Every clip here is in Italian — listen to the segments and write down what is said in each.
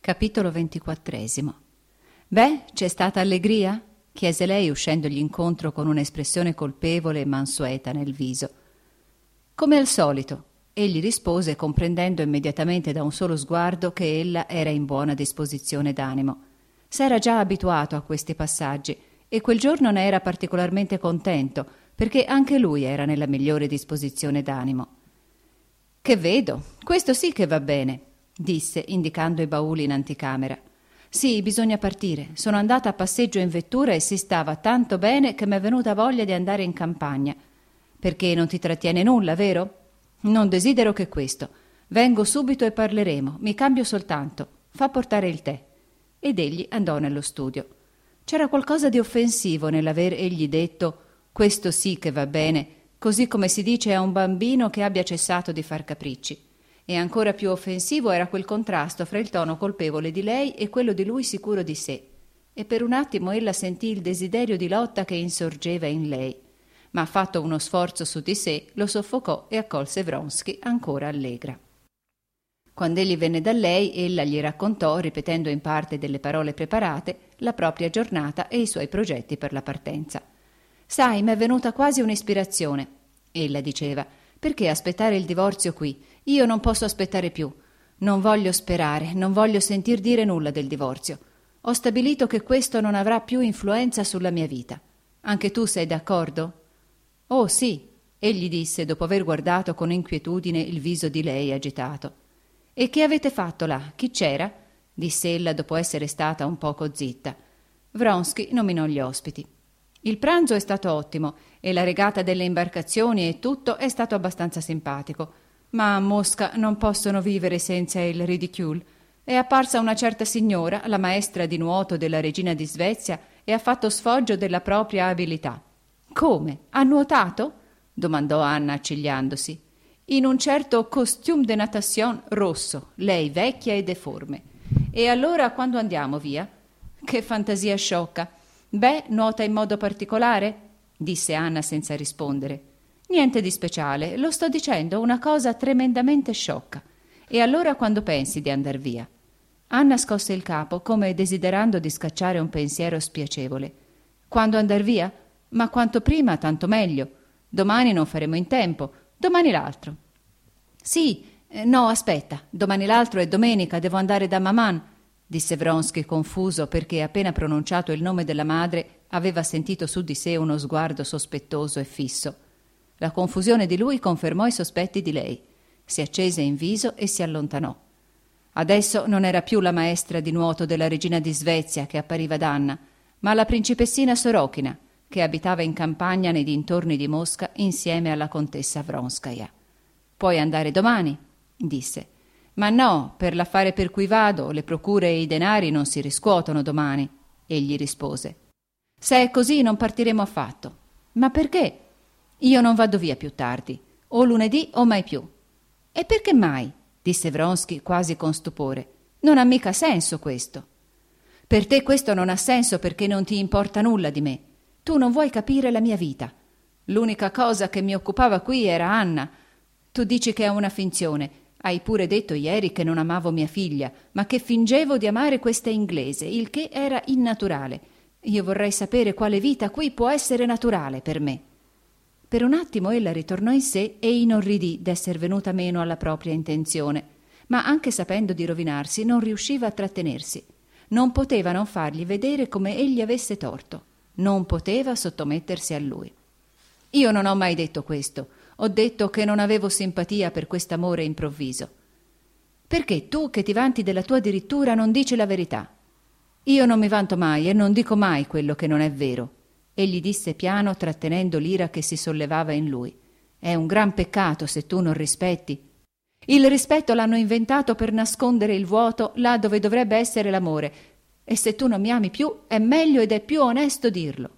Capitolo 24. Beh, c'è stata allegria? Chiese lei uscendogli incontro con un'espressione colpevole e mansueta nel viso. Come al solito, egli rispose comprendendo immediatamente da un solo sguardo che ella era in buona disposizione d'animo. S'era già abituato a questi passaggi e quel giorno ne era particolarmente contento perché anche lui era nella migliore disposizione d'animo. «Che vedo, questo sì che va bene», disse indicando i bauli in anticamera. «Sì, bisogna partire. Sono andata a passeggio in vettura e si stava tanto bene che m'è venuta voglia di andare in campagna. Perché non ti trattiene nulla, vero? Non desidero che questo. Vengo subito e parleremo. Mi cambio soltanto. Fa portare il tè». Ed egli andò nello studio. C'era qualcosa di offensivo nell'aver egli detto «questo sì che va bene», così come si dice a un bambino che abbia cessato di far capricci. E ancora più offensivo era quel contrasto fra il tono colpevole di lei e quello di lui sicuro di sé. E per un attimo ella sentì il desiderio di lotta che insorgeva in lei. Ma fatto uno sforzo su di sé, lo soffocò e accolse Vronsky ancora allegra. Quando egli venne da lei, ella gli raccontò, ripetendo in parte delle parole preparate, la propria giornata e i suoi progetti per la partenza. «Sai, m'è venuta quasi un'ispirazione», ella diceva. «Perché aspettare il divorzio qui? Io non posso aspettare più. Non voglio sperare, non voglio sentir dire nulla del divorzio. Ho stabilito che questo non avrà più influenza sulla mia vita. Anche tu sei d'accordo?» «Oh sì», egli disse dopo aver guardato con inquietudine il viso di lei agitato. «E che avete fatto là? Chi c'era?» disse ella dopo essere stata un poco zitta. Vronsky nominò gli ospiti. «Il pranzo è stato ottimo e la regata delle imbarcazioni e tutto è stato abbastanza simpatico. Ma a Mosca non possono vivere senza il ridicule. È apparsa una certa signora, la maestra di nuoto della regina di Svezia, e ha fatto sfoggio della propria abilità». «Come? Ha nuotato?» domandò Anna accigliandosi. «In un certo costume de natation rosso, lei vecchia e deforme. E allora quando andiamo via?» «Che fantasia sciocca! Beh, nuota in modo particolare?» disse Anna senza rispondere. «Niente di speciale, lo sto dicendo, una cosa tremendamente sciocca. E allora quando pensi di andar via?» Anna scosse il capo, come desiderando di scacciare un pensiero spiacevole. «Quando andar via? Ma quanto prima, tanto meglio. Domani non faremo in tempo, domani l'altro». «Sì, no, aspetta, domani l'altro è domenica, devo andare da Maman», disse Vronsky confuso perché appena pronunciato il nome della madre aveva sentito su di sé uno sguardo sospettoso e fisso. La confusione di lui confermò i sospetti di lei. Si accese in viso e si allontanò. Adesso non era più la maestra di nuoto della regina di Svezia che appariva ad Anna, ma la principessina Sorokina, che abitava in campagna nei dintorni di Mosca insieme alla contessa Vronskaja. «Puoi andare domani?» disse. «Ma no, per l'affare per cui vado, le procure e i denari non si riscuotono domani», egli rispose. «Se è così non partiremo affatto». «Ma perché?» «Io non vado via più tardi, o lunedì o mai più». «E perché mai?» disse Vronsky quasi con stupore. «Non ha mica senso questo». «Per te questo non ha senso perché non ti importa nulla di me. Tu non vuoi capire la mia vita. L'unica cosa che mi occupava qui era Anna. Tu dici che è una finzione. Hai pure detto ieri che non amavo mia figlia, ma che fingevo di amare questa inglese, il che era innaturale. Io vorrei sapere quale vita qui può essere naturale per me». Per un attimo ella ritornò in sé e inorridì d'esser venuta meno alla propria intenzione, ma anche sapendo di rovinarsi non riusciva a trattenersi. Non poteva non fargli vedere come egli avesse torto. Non poteva sottomettersi a lui. «Io non ho mai detto questo. Ho detto che non avevo simpatia per quest'amore improvviso». «Perché tu, che ti vanti della tua dirittura, non dici la verità?» «Io non mi vanto mai e non dico mai quello che non è vero», egli disse piano, trattenendo l'ira che si sollevava in lui. «È un gran peccato se tu non rispetti. Il rispetto l'hanno inventato per nascondere il vuoto là dove dovrebbe essere l'amore, e se tu non mi ami più è meglio ed è più onesto dirlo».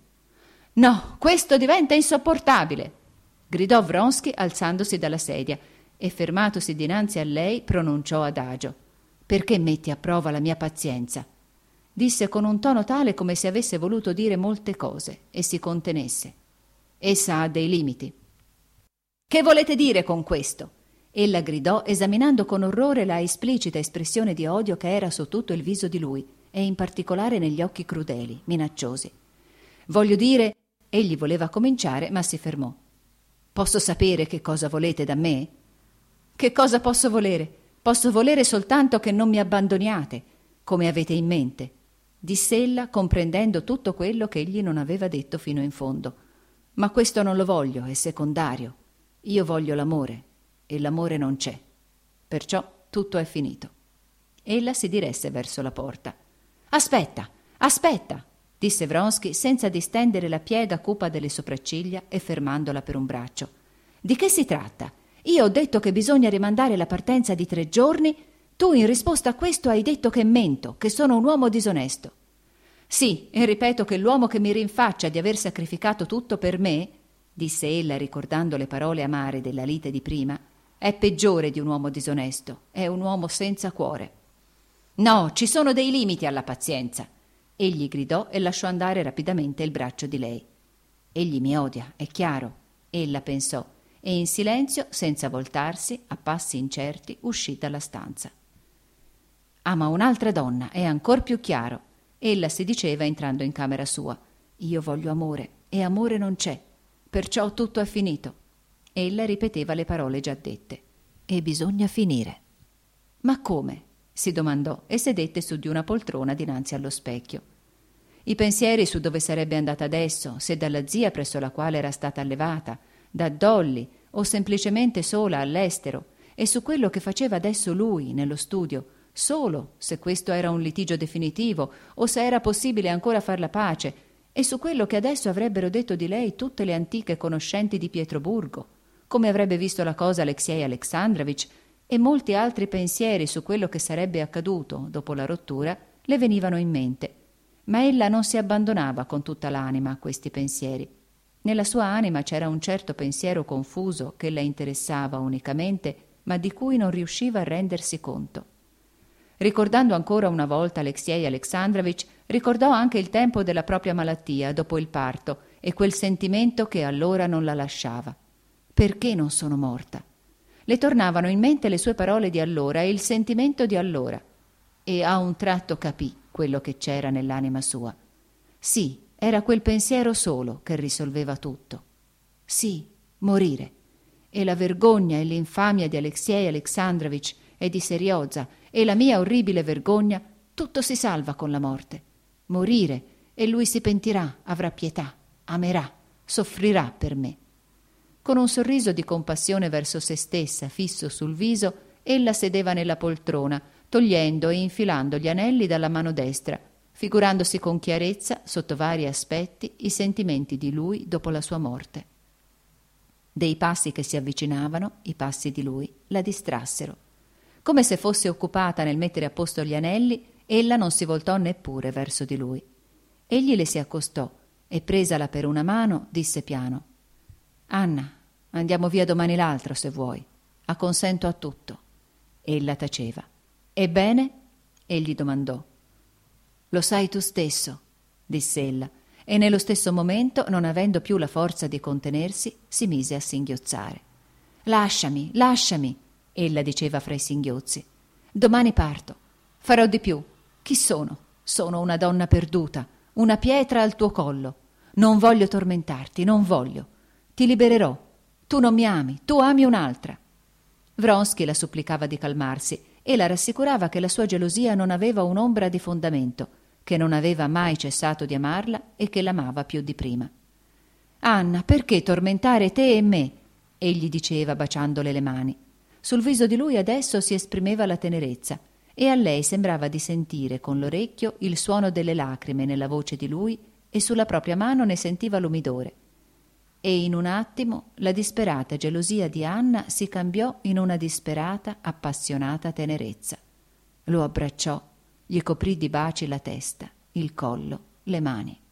«No, questo diventa insopportabile», gridò Vronsky alzandosi dalla sedia e fermatosi dinanzi a lei pronunciò adagio. «Perché metti a prova la mia pazienza?» disse con un tono tale come se avesse voluto dire molte cose e si contenesse. «Essa ha dei limiti». «Che volete dire con questo?» Ella gridò, esaminando con orrore la esplicita espressione di odio che era su tutto il viso di lui, e in particolare negli occhi crudeli, minacciosi. Voglio dire, egli voleva cominciare, ma si fermò. Posso sapere che cosa volete da me? Che cosa posso volere? Posso volere soltanto che non mi abbandoniate, come avete in mente, disse ella, comprendendo tutto quello che egli non aveva detto fino in fondo. Ma questo non lo voglio, è secondario. Io voglio l'amore, e l'amore non c'è. Perciò tutto è finito. Ella si diresse verso la porta. Aspetta, aspetta, disse Vronsky senza distendere la piega cupa delle sopracciglia e fermandola per un braccio. Di che si tratta? Io ho detto che bisogna rimandare la partenza di 3 giorni. Tu in risposta a questo hai detto che mento, che sono un uomo disonesto. Sì, e ripeto che l'uomo che mi rinfaccia di aver sacrificato tutto per me, disse ella ricordando le parole amare della lite di prima, è peggiore di un uomo disonesto, è un uomo senza cuore. No, ci sono dei limiti alla pazienza. Egli gridò e lasciò andare rapidamente il braccio di lei. Egli mi odia, è chiaro, ella pensò, e in silenzio, senza voltarsi, a passi incerti, uscì dalla stanza. Ama un'altra donna, è ancor più chiaro. Ella si diceva entrando in camera sua. Io voglio amore, e amore non c'è, perciò tutto è finito. Ella ripeteva le parole già dette. E bisogna finire. Ma come? Si domandò e sedette su di una poltrona dinanzi allo specchio. I pensieri su dove sarebbe andata adesso, se dalla zia presso la quale era stata allevata, da Dolly o semplicemente sola all'estero, e su quello che faceva adesso lui nello studio, solo se questo era un litigio definitivo o se era possibile ancora far la pace, e su quello che adesso avrebbero detto di lei tutte le antiche conoscenti di Pietroburgo, come avrebbe visto la cosa Alexei Alexandrovich, e molti altri pensieri su quello che sarebbe accaduto dopo la rottura le venivano in mente. Ma ella non si abbandonava con tutta l'anima a questi pensieri. Nella sua anima c'era un certo pensiero confuso che la interessava unicamente, ma di cui non riusciva a rendersi conto. Ricordando ancora una volta Alexei Alexandrovich, ricordò anche il tempo della propria malattia dopo il parto e quel sentimento che allora non la lasciava. Perché non sono morta? Le tornavano in mente le sue parole di allora e il sentimento di allora, e a un tratto capì quello che c'era nell'anima sua. Sì, era quel pensiero solo che risolveva tutto. Sì, morire. E la vergogna e l'infamia di Alexei Alexandrovich e di Seriozza e la mia orribile vergogna, tutto si salva con la morte. Morire, e lui si pentirà, avrà pietà, amerà, soffrirà per me. Con un sorriso di compassione verso se stessa fisso sul viso, ella sedeva nella poltrona, togliendo e infilando gli anelli dalla mano destra, figurandosi con chiarezza, sotto vari aspetti, i sentimenti di lui dopo la sua morte. Dei passi che si avvicinavano, i passi di lui, la distrassero. Come se fosse occupata nel mettere a posto gli anelli, ella non si voltò neppure verso di lui. Egli le si accostò e, presala per una mano, disse piano: «Anna, andiamo via domani l'altro se vuoi. Acconsento a tutto». Ella taceva. «Ebbene?» Egli domandò. «Lo sai tu stesso», disse ella, e nello stesso momento, non avendo più la forza di contenersi, si mise a singhiozzare. «Lasciami, lasciami», ella diceva fra i singhiozzi. «Domani parto. Farò di più. Chi sono? Sono una donna perduta, una pietra al tuo collo. Non voglio tormentarti, non voglio. Ti libererò. Tu non mi ami, tu ami un'altra». Vronsky la supplicava di calmarsi e la rassicurava che la sua gelosia non aveva un'ombra di fondamento, che non aveva mai cessato di amarla e che l'amava più di prima. «Anna, perché tormentare te e me?» egli diceva baciandole le mani. Sul viso di lui adesso si esprimeva la tenerezza e a lei sembrava di sentire con l'orecchio il suono delle lacrime nella voce di lui e sulla propria mano ne sentiva l'umidore. E in un attimo la disperata gelosia di Anna si cambiò in una disperata, appassionata tenerezza. Lo abbracciò, gli coprì di baci la testa, il collo, le mani.